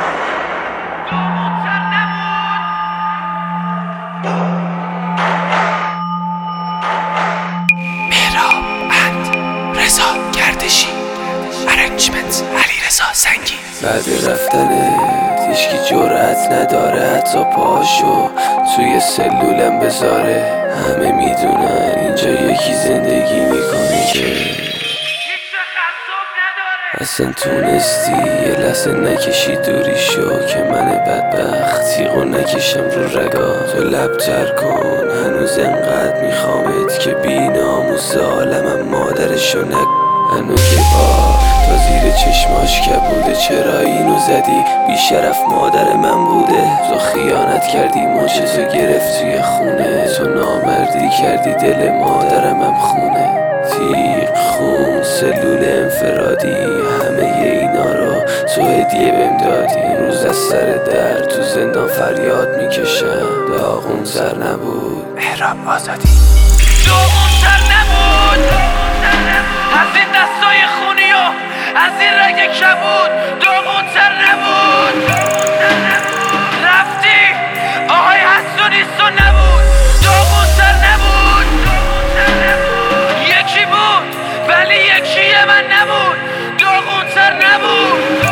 بعد رفتنت هیچکی جرأت نداره حتی پاشو توی سلولم بذاره. همه میدونن اینجا یکی زندگی میکنه که اصلا تونستی یه لحظه نکشی دوری شو که من بدبخت تیغو نکشم رو رگا. تو لبتر کن هنوز انقدر میخوامت که بیناموس عالمم مادرشو هنو که تا زیر چشماش کبوده. چرا اینو زدی؟ بیشرف مادر من بوده. تو خیانت کردی ماچتو گرفت توی خونه. تو نامردی کردی دل مادرمم خونه. تیغ خون سلول انفرادی همه اینا رو تو هدیه بهم دادی. این روز از سر در تو زندان فریاد میکشم. داغون سر نبود مهراب آزادی. داغون سر نبود از این دستای خونی و از این رگ کبود. داغون تر نبود رفتی آهای حسونیستو نبود. داغون تر نبود یکی بود ولی یکی من نبود. داغون تر نبود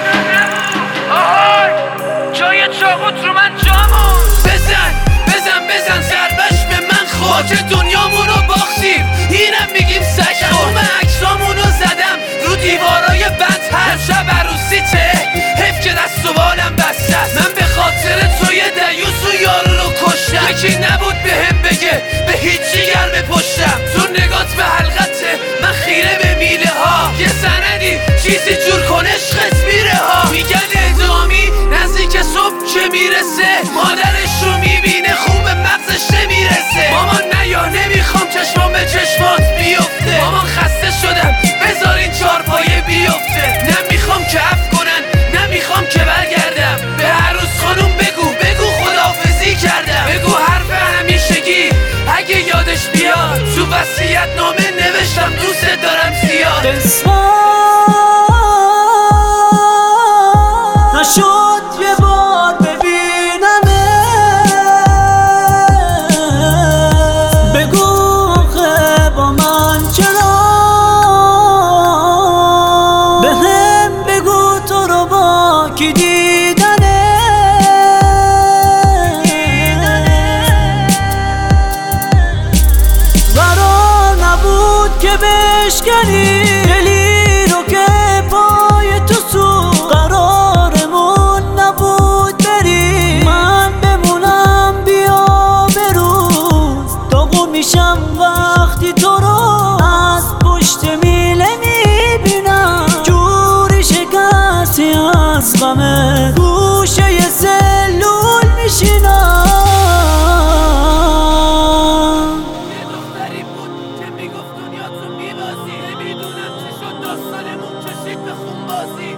آهای جای چاقوت رو من جامون. بزن ضربش به من خود که دنیامونو باختیم. اینم میگیم سگ خورم عکسامونو زدم رو دیوارای بند. هر شب عروسیته حیف که دست و بالم بسته. من به خاطر توی دیوس و یارو رو کشتم. یکی نبود به هم بگه به هیچی گرم پشتم. تو نگات به حلقته من خیره به میله ها. یه سندی چیزی جور کن عشقت میره ها. میگن ادامی نزدیک صبح که میرسه. مادرش رو میبینه خوب مغزش نمیرسه. مامان نیا نمیخوام چشمام به چشمات بیفته. مامان خسته شدم بذار این چارپایه بیفته. نمیخوام که عفو کنن نمیخوام که برگردم. به عروس خانوم بگو خداحافظی کردم. بگو حرف همیشگی اگه یادش بیاد. تو وصیت نامه نوشتم دوست دارم زیاد. نشد یه بار ببینمت. بگو آخه با من چرا. بهم بگو تو رو با کی دیدنه. قرار نبود که بشکنی دلی رو که پای تو سو. قرارمون نبود بری من بمونم بیا بروز. داغون میشم وقتی تو رو از پشت میله میبینم. جوری شکستی از غمه گوشه ی سلول میشینم. یه دختری بود که میگفت دنیا تو میبازی. نمیدونم چی شد داستانمون کشید به خونبازی.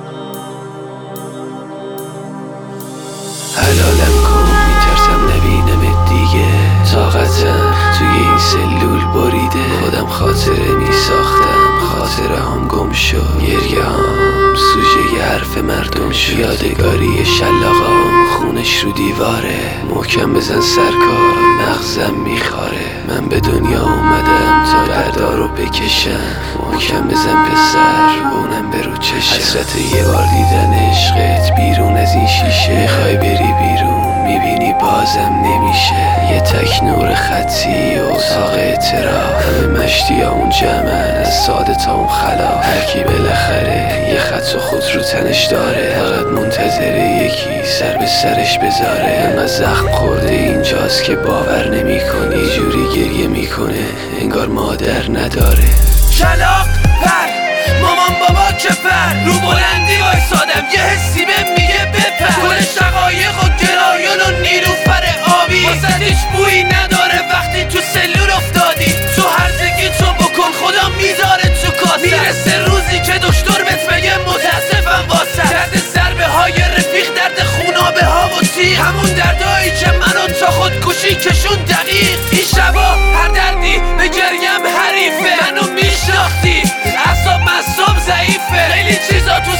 حلالم کن میترسم نبینمت دیگه. طاقتم توی این سلول بریده. خودم خاطره میساختم خاطره هم گم شد. گریه هم سوژه ی حرف مردم شد. یادگاری شلاقام خونش رو دیواره. محکم بزن سرکار مغزم میخاره. من به دنیا اومدم تا دردا رو بکشم. محکم بزن پسر اونم به رو چشم. حسرت یه بار دیدن عشقت بیرون از این شیشه. میخوای بری بیرون میبینی بازم نمیشه. یه تک نور خطی و اتاق اعتراف. همه مشتی همون جمعن از ساده تا اون خلاف. هرکی بالاخره یه خط و خود رو تنش داره. فقط منتظره یکی سر به سرش بذاره. انقدر زخم خورده اینجاست که باور نمیکنی. جوری گریه میکنه انگار مادر نداره. کلاق پر مامان بابا که پر رو بلندی وایسادم. یه حسی بهم میگه بپر. گل شقایق و گرایان و نیلوفر آبی. واسه هیچ بویی نداره وقتی تو سلول افتادی. تو هرزگی تو بکن خدا میذاره تو کاسه. میرسه روزی که دکتر بهت بگه متاسفم واسه. درد ضربه های رفیق درد خونابه ها و تیغ. همون دردایی که منو تا خودکشی کشون دقیق. این شبا هر دردی به گریم حریفه. منو میشناختی اعصاب مصاب ضعیفه. خیلی چیزا تو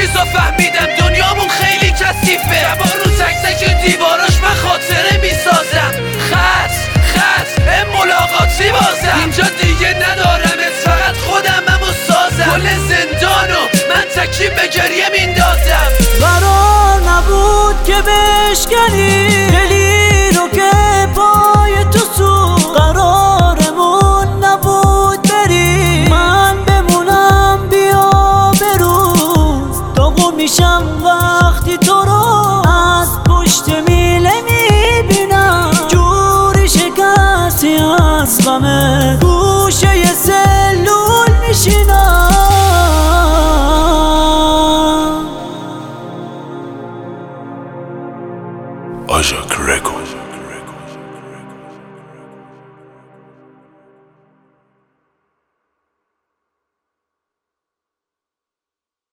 چیزا فهمیدم دنیامون خیلی کثیفه. شبا رو تک تک دیواراش من خاطره میسازم. خط ملاقاتی بازم. اینجا دیگه ندارمت، فقط خودمم و سازم. کل زندانو من تکی به گریه میندازم. قرار نبود که بشکنی